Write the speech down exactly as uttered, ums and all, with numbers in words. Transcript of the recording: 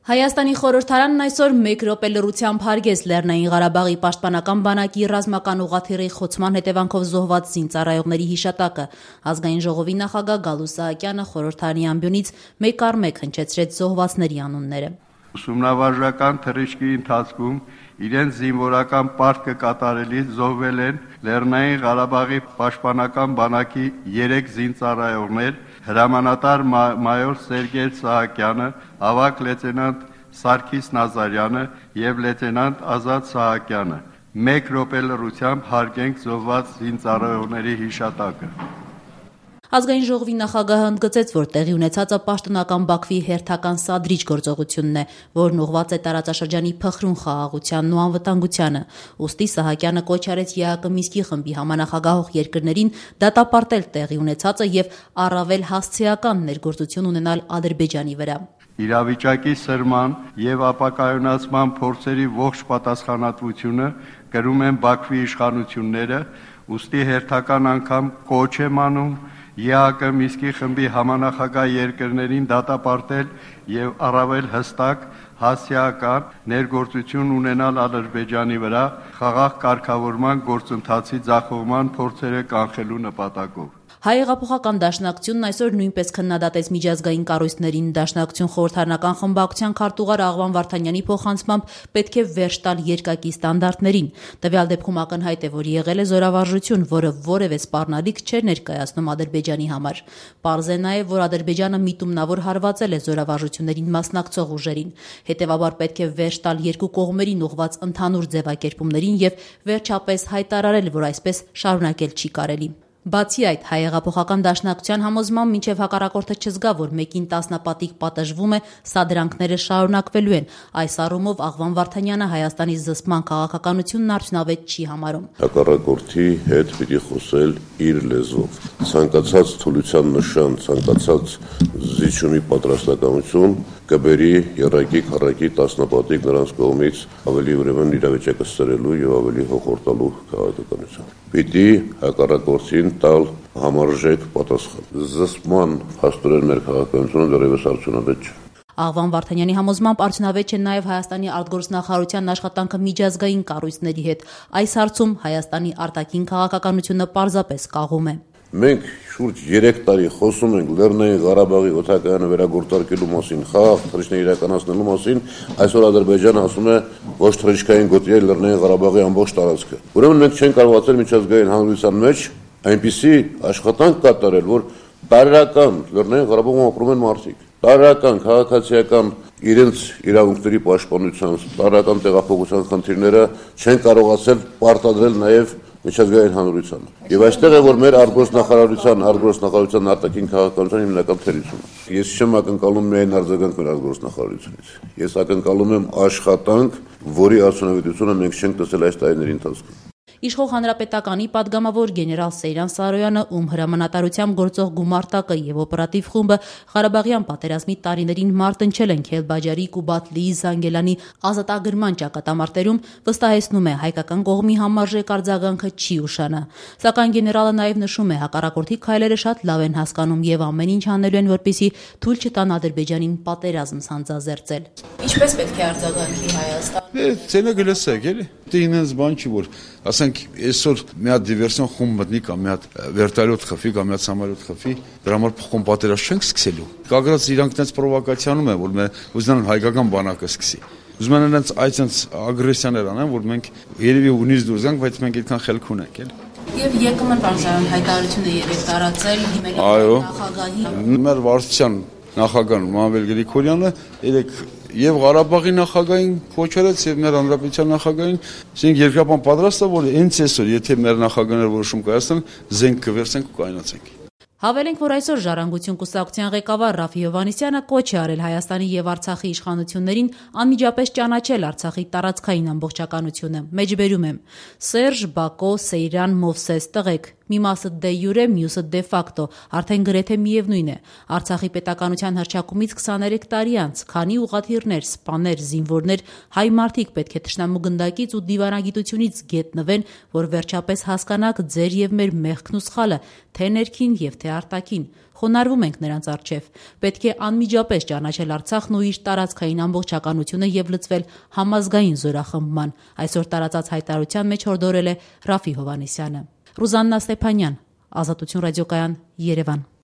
Հայաստանի խորհրդարանն այսօր մեկ րոպե լռությամբ հարգեց Լեռնային Ղարաբաղի պաշտպանական բանակի ռազմական ուղղաթիռի խոցման հետևանքով զոհված զինծառայողների հիշատակը։ Ազգային ժողովի նախագահ Գալու Սահակյանը խորհրդարանի ամբիոնից մեկ առ մեկ հնչեցրեց զոհվածների անունները։ Ուսումնավարժական թռիչքի ընթացքում իրենց զինվորական պարտքը կատարելիս զոհվել են Լեռնային Ղարաբաղի պաշտպանական բանակի երեք զինծառայողներ, հրամանատար մայոր Սերգեյ Սահակյանը, ավագ լեյտենանտ Սարգիս Նազարյանը եւ լեյտենանտ Ազատ Սահակյանը։ Մեկ րոպե լռությամբ հարգենք զոհված զինծառայողների հիշատակը։ Ազգային ժողովի նախագահը ընդգծեց, որ տեղի ունեցածը պաշտոնական Բաքվի հերթական սադրիչ գործողությունն է, որն ուղղված է տարածաշրջանի փխրուն խաղաղությանն ու անվտանգությանը։ Ուստի Սահակյանը կոչ արեց ԵԱՀԿ Մինսկի խմբի համանախագահող երկրներին դատապարտել տեղի ունեցածը եւ առավել հասցեական ներգործություն ունենալ Ադրբեջանի վրա։ Իրավիճակի սրման եւ ապակայունացման փորձերի ողջ պատասխանատվությունը կրում են Բաքվի իշխանությունները, ուստի հերթական անգամ կոչ եմ անում ԵԱՀԿ Մինսկի խմբի համանախագահ երկրներին դատապարտել եւ առավել հստակ հասցեական ներգործություն ունենալ Ադրբեջանի վրա խաղաղ կարգավորման գործընթացի ձախողման փորձերը կանխելու նպատակով։ Հայ հեղափոխական դաշնակցությունն այսօր նույնպես քննադատեց միջազգային կառույցներին։ Դաշնակցություն խորհրդարանական խմբակցության քարտուղար Աղվան Վարդանյանի փոխանցմամբ պետք է վերջ տալ երկակի ստանդարտներին։ Տվյալ դեպքում ակնհայտ է, որ եղել է զորավարժություն, որը որևէ սպառնալիք չէր ներկայացնում Ադրբեջանի համար։ Պարզ է նաև, որ Ադրբեջանը միտումնավոր հարվածել է զորավարժություններին մասնակցող ուժերին։ Հետևաբար պետք է վերջ տալ երկու կողմերին ուղղված ընդհանուր ձևակերպումներին եւ վերջապես հայտարարել, որ այսպես շարունակել չի կարելի։ Բացի այդ, Հայ հեղափոխական դաշնակցության համոզմամբ մինչև հակառակորդը չզգա, որ մեկին տասնապատիկ պատժվում է, սադրանքները շարունակվելու են։ Այս առումով Աղվան Վարդանյանը Հայաստանի զսպման քաղաքականությունն արդյունավետ չի համարում։ Հակառակորդի հետ պիտի խոսել իր լեզվով։ Ցանկացած թուլության նշան, ցանկացած զիջումի պատրաստակամություն կբերի եռակի քառակի տասնապատիկ նրանց կողմից ավելի ուրեմն իրավիճակը սրելու եւ ավելի հոխորտալու քաղաքականություն։ Պիտի հակառակորդին տալ համարժեք պատասխան։ Զսպման փաստորեն մեր քաղաքականությունը դեռևս արդյունավետ չէ։ Աղվան Վարդանյանի համոզմամբ արդյունավետ չէ նաև Հայաստանի արտգործնախարարության աշխատանքը միջազգային կառույցների հետ։ Այս հարցում Հայաստանի արտաքին քաղաքականությունը պարզապես կաղում է։ Մենք շուրջ երեք տարի խոսում ենք Լեռնային Ղարաբաղի օդակայանը վերագործարկելու մասին, խաղաղ թռիչքներ իրականացնելու մասին, այսօր Ադրբեջանը ասում է ոչ թռիչքային գոտի է Լեռնային Ղարաբաղի ամբողջ տարածքը։ Ուրեմն մենք չենք կարողացել միջազգային հանրության մեջ այնպիսի աշխատանք կատարել, որ տարրական Լեռնային Ղարաբաղում ապրում են մարդիկ, տարրական քաղաքացիական իրենց իրավունքների պաշտպանության, տարրական տեղափոխության խնդիրները չեն կարողացել պարտադրել նաև միջազգային հանրությանը։ Եվ այստեղ է, որ մեր արտգործնախարարության, արտգործնախարարության արտաքին քաղաքականության հիմնական թերությունը։ Ես չեմ ակնկալում միայն արձագանք մեր արտգործնախարարությունից։ Ես ակնկալում եմ աշխատանք, որի արդյունավետությունը մենք չենք տեսել այս տարիների ընթացքում։ Իշխող հանրապետականի падգամավոր գեներալ Սեյրան Սարոյանը, ում հրամանատարությամբ գործող գումարտակը եւ օպերատիվ խումբը Ղարաբաղյան պատերազմի տարիներին մարտնչել են Քելբաջարի, Կուբատլիի, Զանգելանի ազատագրման ճակատամարտերում, վստահեցնում է հայկական կողմի համարժեք արձագանքը չի ուշանա։ Սակայն գեներալը նաեւ նշում է, հակառակորդի քայլերը շատ լավ են հասկանում եւ ամեն ինչ անելու են, որպեսզի թույլ չտան Ադրբեջանին պատերազմ սանձազերծել։ Ինչպես պետք է արձագանքի Հայաստանը։ Ցենը գլսեք, էլի։ Դե ինձ բան չի որ ասենք այսօր մի հատ դիվերսիոն խումբ մտնի կամ մի հատ վերտալյոտ խփի կամ մի հատ սամալյոտ խփի, դրա համար փոխում պատերազմ չենք սկսելու։ Կագրած իրանք այնպես պրովոկացիանում են, որ մենք ուզում են հայկական բանակը սկսի։ Ուզում են այնց այսպես ագրեսիաներ անեն, որ մենք երևի ունից դուրս գանք, բայց մենք այդքան խելք ունենք, էլի։ Եվ ԵԿՄ-ն բանջարան հայտարարությունը երեք տարածել դիմել նախագահի։ Մեր վարչության նախագահն Մանվել Գրիգորյանը երեք եւ Ղարաբաղի նախագահին կոչերեց եւ մեր հանրապետության նախագահին, ասենք երկրապահ պատրաստ է, որ հենց այսօր, եթե մեր նախագահները որոշում կայացնեն, զենք կվերցենք ու կայնացենք։ Հավելենք, որ այսօր Ժառանգություն կուսակցության ղեկավար Ռաֆի Հովհաննիսյանը կոչ է արել Հայաստանի եւ Արցախի իշխանություններին անմիջապես ճանաչել Արցախի տարածքային ամբողջականությունը։ Մեջբերում եմ. Սերժ, Բակո, Սեյրան, Մովսես, տղեկ Մի մասը դե յուրե, մյուսը դե ֆակտո, արդեն գրեթե միևնույն է։ Արցախի պետականության հռչակումից քսաներեք տարի անց, քանի ուղղաթիռներ, սպաներ, զինվորներ, հայ մարդիկ պետք է թշնամու գնդակից ու դիվանագիտությունից գետնվեն, որ վերջապես հասկանաք ձեր եւ մեր մեղքն ու սխալը, թե ներքին եւ թե արտաքին։ Խոնարհվում ենք նրանց առջև։ Պետք է անմիջապես ճանաչել Արցախն ու իր տարածքային ամբողջականությունը եւ լծվել համազգային զորախմբման։ Այսօր տարածած հայտարարության մեջ հորդորել է Ռաֆի Հովհաննիսյանը։ Ռուզաննա Ստեփանյան, Ազատություն ռադիոկայան, Երևան։